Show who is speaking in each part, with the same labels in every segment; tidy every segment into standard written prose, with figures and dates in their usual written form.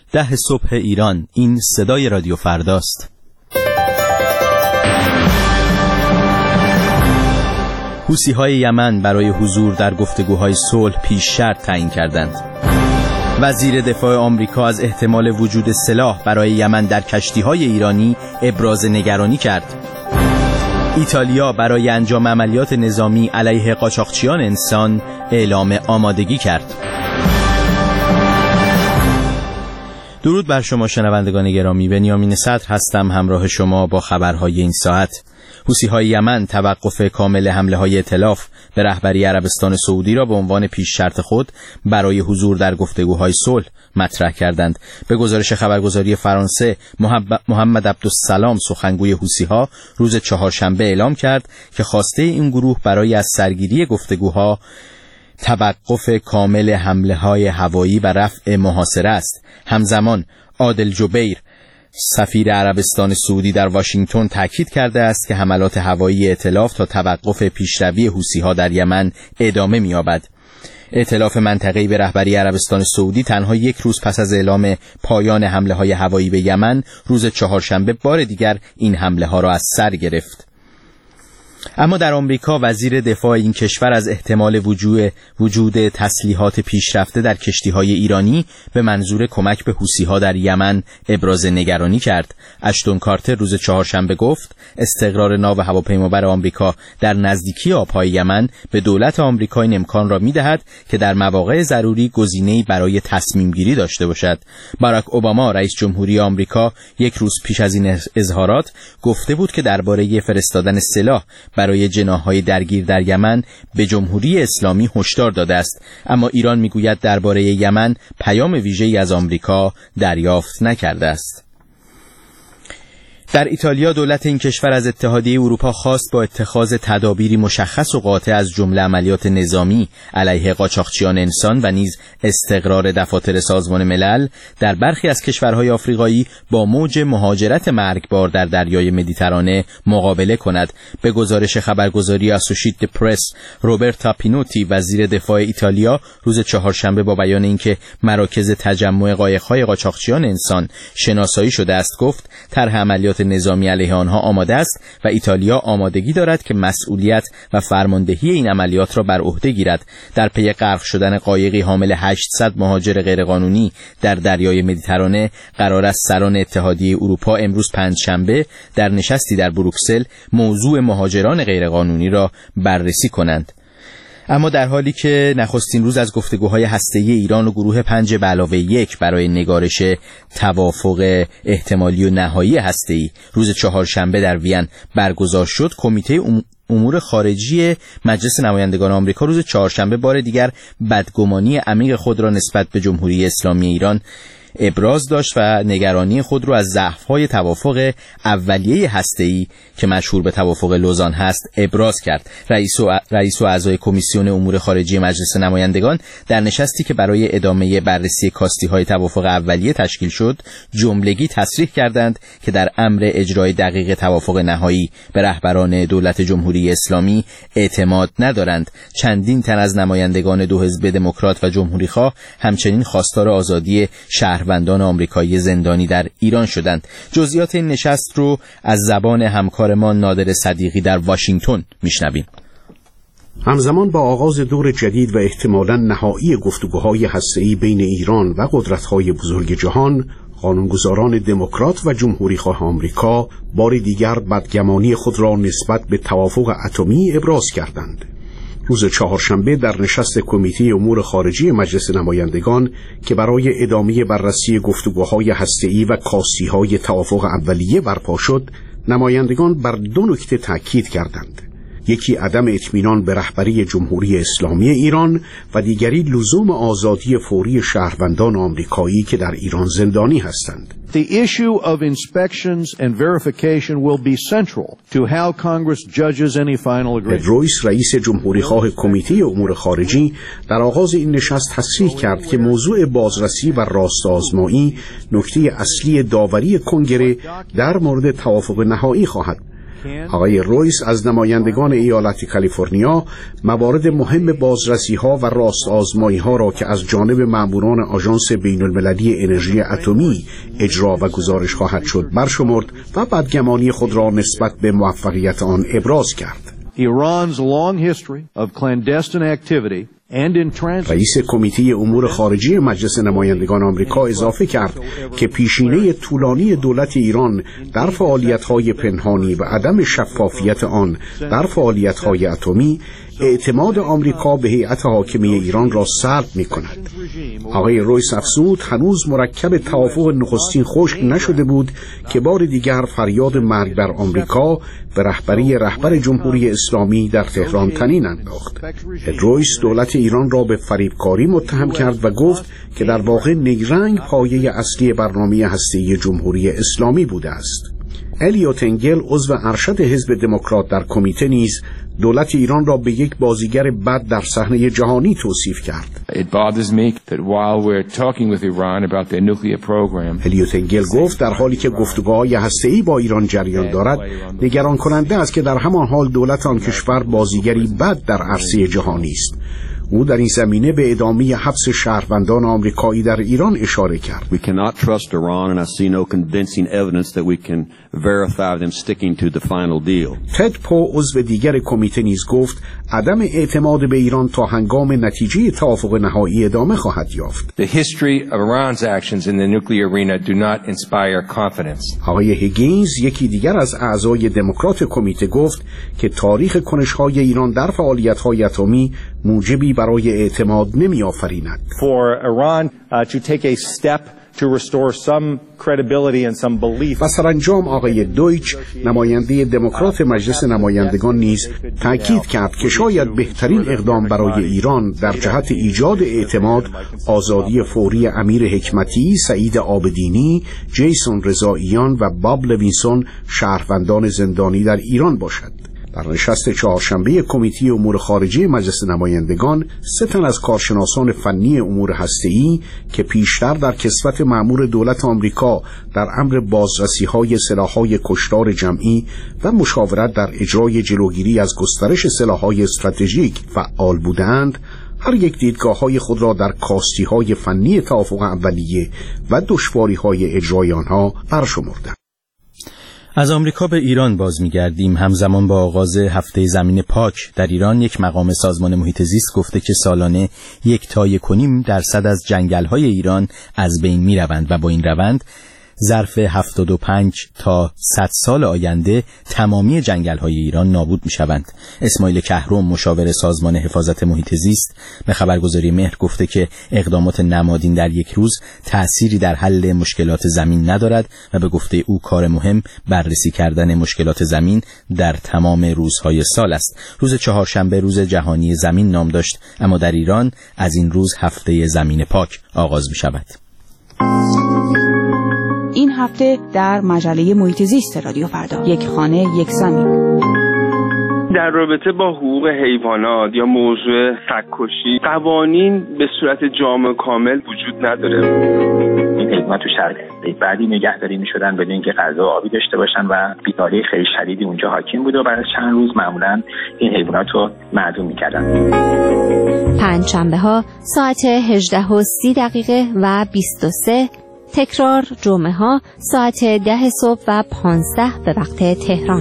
Speaker 1: 10 صبح ایران. این صدای رادیو فرداست. حوثی‌های یمن برای حضور در گفتگوهای صلح پیش شرط تعیین کردند. وزیر دفاع آمریکا از احتمال وجود سلاح برای یمن در کشتی‌های ایرانی ابراز نگرانی کرد. ایتالیا برای انجام عملیات نظامی علیه قاچاقچیان انسان اعلام آمادگی کرد. درود بر شما شنوندگان گرامی، بنیامین صدر هستم همراه شما با خبرهای این ساعت. حوثی‌های یمن توقف کامل حمله‌های ائتلاف به رهبری عربستان سعودی را به عنوان پیش شرط خود برای حضور در گفتگوهای صلح مطرح کردند. به گزارش خبرگزاری فرانسه، محمد عبدالسلام سخنگوی حوثی‌ها روز چهارشنبه اعلام کرد که خواسته این گروه برای از سرگیری گفتگوها توقف کامل حمله‌های هوایی و رفع محاصره است. همزمان عادل جبیر سفیر عربستان سعودی در واشنگتن تاکید کرده است که حملات هوایی ائتلاف تا توقف پیشروی حوثی‌ها در یمن ادامه می‌یابد. ائتلاف منطقه‌ای به رهبری عربستان سعودی تنها یک روز پس از اعلام پایان حمله‌های هوایی به یمن، روز چهارشنبه بار دیگر این حمله‌ها را از سر گرفت. اما در آمریکا وزیر دفاع این کشور از احتمال وجود تسلیحات پیشرفته در کشتی‌های ایرانی به منظور کمک به حوثی‌ها در یمن ابراز نگرانی کرد. اشتون کارتر روز چهارشنبه گفت استقرار ناو هواپیمابر آمریکا در نزدیکی آب‌های یمن به دولت آمریکا این امکان را می‌دهد که در مواقع ضروری گزینه‌ای برای تصمیم گیری داشته باشد. باراک اوباما رئیس جمهوری آمریکا یک روز پیش از این اظهارات گفته بود که درباره فرستادن سلاح برای جناح‌های درگیر در یمن به جمهوری اسلامی هشدار داده است، اما ایران میگوید درباره یمن پیام ویژه‌ای از آمریکا دریافت نکرده است. در ایتالیا دولت این کشور از اتحادیه اروپا خواست با اتخاذ تدابیری مشخص و قاطع از جمله عملیات نظامی علیه قاچاقچیان انسان و نیز استقرار دفاتر سازمان ملل در برخی از کشورهای آفریقایی با موج مهاجرت مرگبار در دریای مدیترانه مقابله کند. به گزارش خبرگزاری اسوشییتد پرس، روبرتا پینوتی وزیر دفاع ایتالیا روز چهارشنبه با بیان اینکه مراکز تجمع قایق‌های قاچاقچیان انسان شناسایی شده است گفت طرح عملیات نظامی علیه آنها آماده است و ایتالیا آمادگی دارد که مسئولیت و فرماندهی این عملیات را بر عهده گیرد. در پی غرق شدن قایقی حامل 800 مهاجر غیرقانونی در دریای مدیترانه قرار است سران اتحادیه اروپا امروز پنجشنبه در نشستی در بروکسل موضوع مهاجران غیرقانونی را بررسی کنند. اما در حالی که نخستین روز از گفتگوهای هسته‌ای ایران و گروه 5+1 برای نگارش توافق احتمالی و نهایی هسته‌ای روز چهارشنبه در وین برگزار شد، کمیته امور خارجی مجلس نمایندگان آمریکا روز چهارشنبه بار دیگر بدگمانی عمیق خود را نسبت به جمهوری اسلامی ایران ابراز داشت و نگرانی خود را از ضعف‌های توافق اولیه هسته‌ای که مشهور به توافق لوزان هست ابراز کرد. رئیس و اعضای کمیسیون امور خارجی مجلس نمایندگان در نشستی که برای ادامه بررسی کاستی‌های توافق اولیه تشکیل شد، جملگی تصریح کردند که در امر اجرای دقیق توافق نهایی به رهبران دولت جمهوری اسلامی اعتماد ندارند. چندین تن از نمایندگان دو حزب دموکرات و جمهوری‌خواه همچنین خواستار آزادی شهروندان آمریکایی زندانی در ایران شدند. جزئیات این نشست رو از زبان همکارمان نادر صدیقی در واشنگتن میشنویم.
Speaker 2: همزمان با آغاز دور جدید و احتمالاً نهایی گفتگوهای هسته‌ای بین ایران و قدرت‌های بزرگ جهان، قانونگذاران دموکرات و جمهوری‌خواه آمریکا بار دیگر بدگمانی خود را نسبت به توافق اتمی ابراز کردند. روز چهارشنبه در نشست کمیته امور خارجی مجلس نمایندگان که برای ادامه بررسی گفتگوهای هسته‌ای و کاستی‌های توافق اولیه برپا شد، نمایندگان بر دو نکته تاکید کردند. یکی عدم اطمینان به رهبری جمهوری اسلامی ایران و دیگری لزوم آزادی فوری شهروندان آمریکایی که در ایران زندانی هستند.
Speaker 3: The issue of inspections and verification will be central to how Congress judges any final agreement.
Speaker 2: رویس رئیس جمهوری‌خواه کمیته امور خارجی در آغاز این نشست تصریح کرد که موضوع بازرسی و راست آزمایی نکته اصلی داوری کنگره در مورد توافق نهایی خواهد. آقای رویس از نمایندگان ایالت کالیفرنیا موارد مهم بازرسی‌ها و راست آزمایی‌ها را که از جانب ماموران آژانس بین‌المللی انرژی اتمی اجرا و گزارش خواهد شد برشمرد و بدگمانی خود را نسبت به موفقیت آن ابراز کرد.
Speaker 3: Iran's long history of clandestine activity
Speaker 2: رئیس کمیته امور خارجه مجلس نمایندگان آمریکا اضافه کرد که پیشینه طولانی دولت ایران در فعالیت‌های پنهانی و عدم شفافیت آن در فعالیت‌های اتمی اعتماد آمریکا به هیئت حاکمه ایران را سلب می‌کند. آقای رویس افزود هنوز مرکب توافق نخستین خشک نشده بود که بار دیگر فریاد مرگ بر آمریکا به رهبری رهبر جمهوری اسلامی در تهران طنین انداخت. رویس دولت ایران را به فریبکاری متهم کرد و گفت که در واقع نیرنگ پایه اصلی برنامه هسته‌ای جمهوری اسلامی بوده است. الیوت انگل عضو ارشد حزب دموکرات در کمیته نیز دولت ایران را به یک بازیگر بد در صحنه جهانی توصیف کرد. الیوت انگل گفت در حالی که گفتگوهای هسته‌ای با ایران جریان دارد، نگران کننده است که در همان حال دولت آن کشور بازیگری بد در عرصه جهانی است. او در این زمینه به ادامه حبس شهروندان آمریکایی در ایران اشاره کرد.
Speaker 4: We cannot trust Iran and I see no convincing evidence that we can verify them sticking to the final deal.
Speaker 2: تد پو عضو دیگر کمیته نیز گفت عدم اعتماد به ایران تا هنگام نتیجه توافق نهایی ادامه خواهد یافت.
Speaker 5: The history of Iran's actions in the nuclear arena do not inspire confidence.
Speaker 2: آقای هیگینز یکی دیگر از اعضای دموکرات کمیته گفت که تاریخ کنش‌های ایران در فعالیت‌های اتمی موجبی برای اعتماد نمی‌آفریند.
Speaker 6: For Iran to take a step to restore some credibility and some belief.
Speaker 2: و سرانجام آقای دویچ نماینده دموکرات مجلس نمایندگان نیز تاکید کرد که شاید بهترین اقدام برای ایران در جهت ایجاد اعتماد آزادی فوری امیر حکمتی، سعید عابدینی، جیسون رضاییان و باب لوینسون شهروندان زندانی در ایران باشد. در نشست چهارشنبه کمیته امور خارجه مجلس نمایندگان 3 تن از کارشناسان فنی امور هسته‌ای که پیشتر در کسوت مأمور دولت آمریکا در امر بازرسی‌های سلاح‌های کشتار جمعی و مشاورت در اجرای جلوگیری از گسترش سلاح‌های استراتژیک فعال بودند، هر یک دیدگاه‌های خود را در کاستی‌های فنی توافق اولیه و دشواری‌های اجرای آنها برشمردند.
Speaker 1: از آمریکا به ایران باز می‌گردیم. همزمان با آغاز هفته زمین پاک در ایران یک مقام سازمان محیط زیست گفته که سالانه 1 تا 1.5% از جنگل‌های ایران از بین می‌روند و با این روند ظرف 75 تا 100 سال آینده تمامی جنگل‌های ایران نابود می‌شوند. اسماعیل کهرم مشاور سازمان حفاظت محیط زیست به خبرگزاری مهر گفته که اقدامات نمادین در یک روز تأثیری در حل مشکلات زمین ندارد و به گفته او کار مهم بررسی کردن مشکلات زمین در تمام روزهای سال است. روز چهارشنبه روز جهانی زمین نام داشت، اما در ایران از این روز هفته زمین پاک آغاز می‌شود.
Speaker 7: این هفته در مجله محیط زیست رادیو فردا، یک خانه یک زمین.
Speaker 8: در رابطه با حقوق حیوانات یا موضوع سگ‌کشی قوانین به صورت جامع کامل وجود نداره.
Speaker 9: این حیوانات تو شرایط بعدی نگهداری می‌شدن بدون اینکه غذا و آبی داشته باشن و بیماری خیلی شدیدی اونجا حاکم بود و بعد از چند روز معمولاً این حیوانات رو معدوم می‌کردن.
Speaker 10: پنجشنبه‌ها ساعت 18:30 و 23، تکرار جمعه ها ساعت 10 صبح و 15 به وقت تهران.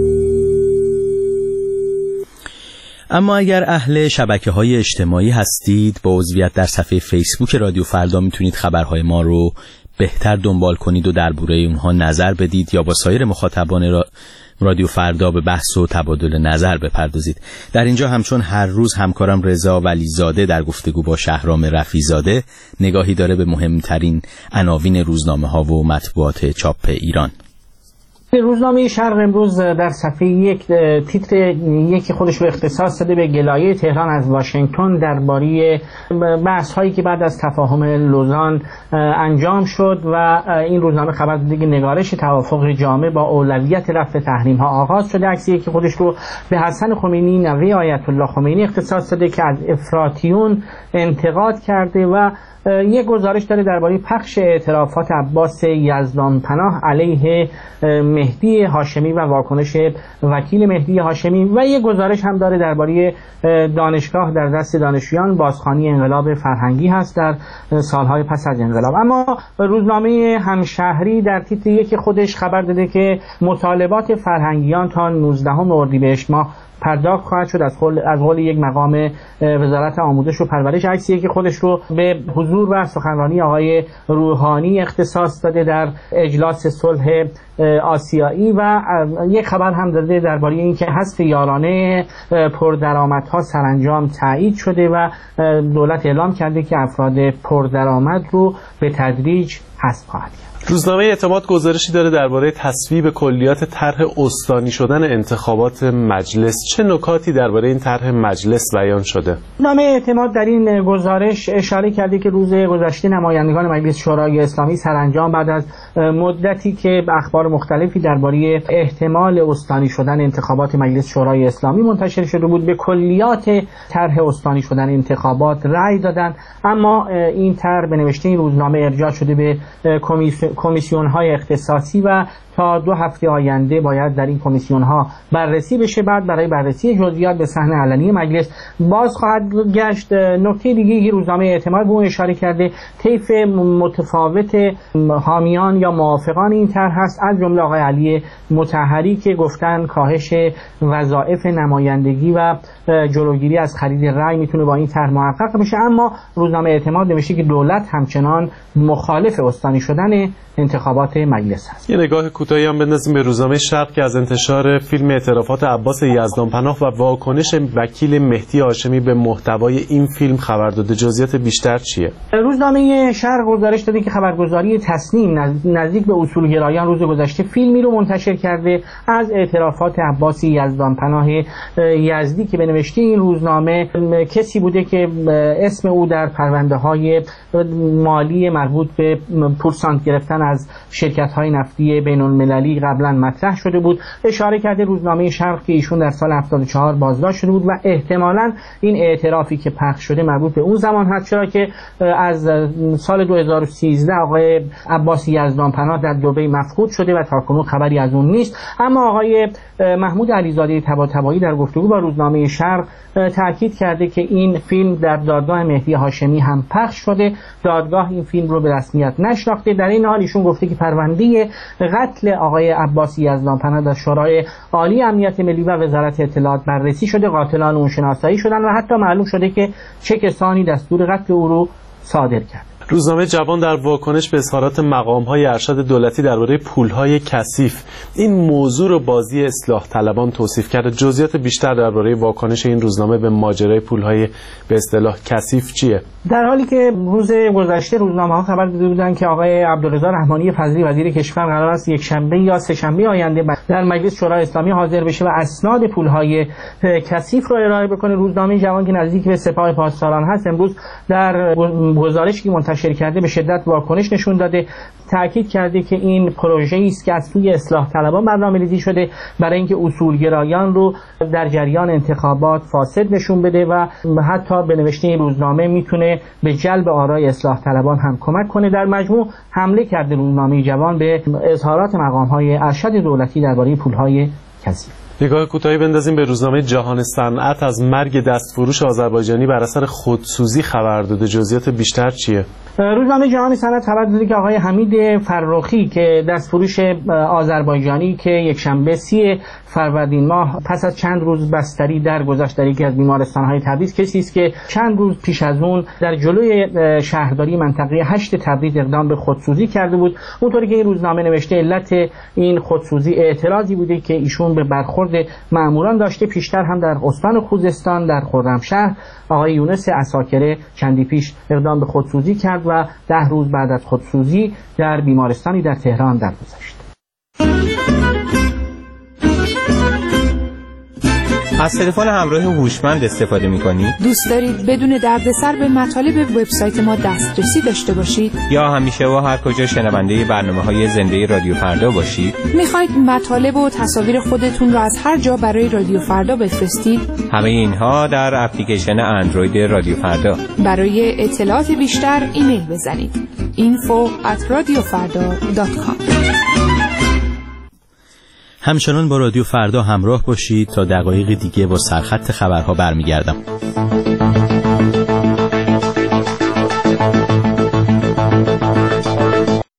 Speaker 1: اما اگر اهل شبکه‌های اجتماعی هستید، با عضویت در صفحه فیسبوک رادیو فردا میتونید خبرهای ما رو بهتر دنبال کنید و درباره اونها نظر بدید یا با سایر مخاطبان رادیو فردا به بحث و تبادل نظر بپردازید. در اینجا همچون هر روز همکارم رضا ولیزاده در گفتگو با شهرام رفیزاده نگاهی داره به مهمترین عناوین روزنامه‌ها و مطبوعات چاپ ایران.
Speaker 11: روزنامه شرق امروز در صفحه 1 تیتر یکی خودش رو اختصاص داده به گلایه تهران از واشنگتن درباره بحث‌هایی که بعد از تفاهم لوزان انجام شد و این روزنامه خبر داده که نگارش توافق جامع با اولویت رفع تحریم‌ها آغاز شده. عکسی که خودش رو به حسن خمینی نوه آیت الله خمینی اختصاص داده که از افراطیون انتقاد کرده و یک گزارش داره درباره پخش اعترافات عباس یزدانپناه علیه مهدی هاشمی و واکنش وکیل مهدی هاشمی و یک گزارش هم داره درباره دانشگاه در دست دانشجویان بازخوانی انقلاب فرهنگی هست در سالهای پس از انقلاب. اما روزنامه همشهری در تیتر یک خودش خبر داده که مطالبات فرهنگیان تا 19 اردیبهشت ماه پرداخت خواهد شد از قول یک مقام وزارت آموزش و پرورش. عکسی که خودش رو به حضور و سخنرانی آقای روحانی اختصاص داده در اجلاس صلح آسیایی و یک خبر هم داده درباره اینکه حذف یارانه پردرآمدها سرانجام تایید شده و دولت اعلام کرده که افراد پردرآمد رو به تدریج حذف خواهد کرد.
Speaker 12: روزنامه اعتماد گزارشی داره درباره تصویب کلیات طرح استانی شدن انتخابات مجلس. چه نکاتی درباره این طرح مجلس بیان شده؟
Speaker 11: روزنامه اعتماد در این گزارش اشاره کرده که روز گذشته نمایندگان مجلس شورای اسلامی سرانجام بعد از مدتی که اخبار مختلفی درباره احتمال استانی شدن انتخابات مجلس شورای اسلامی منتشر شده بود، به کلیات طرح استانی شدن انتخابات رأی دادند. اما این طرح به نوشته این روزنامه ارجاع شده به کمیسیون‌های اختصاصی و تا 2 هفته آینده باید در این کمیسیون‌ها بررسی بشه. بعد برای بررسی جزئیات به صحن علنی مجلس باز خواهد گشت. نکته دیگه روزنامه اعتماد به اون اشاره کرده طیف متفاوت حامیان یا موافقان این طرح هست، از جمله آقای علی مطهری که گفتن کاهش وظایف نمایندگی و جلوگیری از خرید رأی میتونه با این طرح محقق بشه. اما روزنامه اعتماد نوشته که دولت همچنان مخالف استانی شدن انتخابات مجلس هست.
Speaker 12: یه نگاه کوتاهی هم بندازیم به روزنامه شرق که از انتشار فیلم اعترافات عباس یزدانپناه و واکنش وکیل مهدی هاشمی به محتوای این فیلم خبر داده. جزئیات بیشتر چیه؟
Speaker 11: روزنامه شرق گزارش داده که خبرگزاری تصنیم نزدیک به اصولگرایان روز گذشته فیلمی رو منتشر کرده از اعترافات عباس یزدانپناه یزدی که به نوشته این روزنامه کسی بوده که اسم او در پرونده‌های مالی مربوط به پورسانت گرفتن از شرکت‌های نفتی بین‌المللی قبلا مطرح شده بود. اشاره کرده روزنامه شرق که ایشون در سال 74 بازداشت شده بود و احتمالاً این اعترافی که پخش شده مربوط به اون زمان هست، چرا که از سال 2013 آقای عباس یزدانپناه در دبی مفقود شده و تاکنون خبری از اون نیست. اما آقای محمود علیزاده طباطبایی در گفتگو با روزنامه شرق تاکید کرده که این فیلم در دادگاه مهدی هاشمی هم پخش شده. دادگاه این فیلم رو به رسمیت نشناخته. در این حال ایشون گفته که پرونده قتل آقای عباس یزدانپناه در شورای عالی امنیت ملی و وزارت اطلاعات بررسی شده. قاتلان اون شناسایی شدن و حتی معلوم شده که چه کسانی دستور قتل او رو صادر کرد.
Speaker 12: روزنامه جوان در واکنش به اظهارات مقام‌های ارشد دولتی درباره پول‌های کثیف این موضوع رو بازی اصلاح طلبان توصیف کرده. جزئیات بیشتر درباره واکنش این روزنامه به ماجرای پول‌های به اصطلاح کثیف چیه؟
Speaker 11: در حالی که روز گذشته روزنامه‌ها خبر داده بودند که آقای عبدالرضا رحمانی فضلی وزیر کشور قرار است یک شنبه یا سه شنبه آینده در مجلس شورای اسلامی حاضر بشه و اسناد پول‌های کثیف رو ارائه بکنه، روزنامه جوان که نزدیک به سپاه پاسداران هست امروز در گزارشی منتشر کرده به شدت واکنش نشون داده. تاکید کرده که این پروژه‌ای است که از سوی اصلاح طلبان برنامه‌ریزی شده برای اینکه اصولگرایان رو در جریان انتخابات فاسد نشون بده و حتی به نوشته این روزنامه میتونه به جلب آرای اصلاح طلبان هم کمک کنه. در مجموع حمله کرده روزنامه جوان به اظهارات مقام‌های ارشد دولتی درباره پول‌های کثیف.
Speaker 12: نگاه کوتاهی بندازیم به روزنامه جهان صنعت. از مرگ دستفروش آذربایجانی بر اثر خودسوزی خبر داده. جزئیات بیشتر چیه؟
Speaker 11: روزنامه جهان صنعت خبر داده که آقای حمید فرخی که دستفروش آذربایجانی که یک شنبه 30 فروردین ماه پس از چند روز بستری درگذشت در یکی از بیمارستان‌های تبریز، کسی است که چند روز پیش از اون در جلوی شهرداری منطقه 8 تبریز اقدام به خودسوزی کرده بود. اونطوری که این روزنامه نوشته علت این خودسوزی اعتراضی بوده که ایشون به برخورد ماموران داشته. پیشتر هم در استان خوزستان در خرمشهر آقای یونس عساکره چندی پیش اقدام به خودسوزی کرد و 10 روز بعد از خودسوزی در بیمارستانی در تهران درگذشت.
Speaker 5: از تلفن همراه هوشمند استفاده می‌کنید؟
Speaker 13: دوست دارید بدون دردسر به مطالب وبسایت ما دسترسی داشته باشید؟
Speaker 5: یا همیشه و هر کجا شنونده برنامه‌های زنده رادیو فردا باشید؟
Speaker 13: می‌خواید مطالب و تصاویر خودتون رو از هر جا برای رادیو فردا بفرستید؟
Speaker 5: همه اینها در اپلیکیشن اندروید رادیو فردا.
Speaker 13: برای اطلاعات بیشتر ایمیل بزنید info@radiofarda.com.
Speaker 1: همچنان با رادیو فردا همراه باشید تا دقایق دیگه با سرخط خبرها برمیگردم.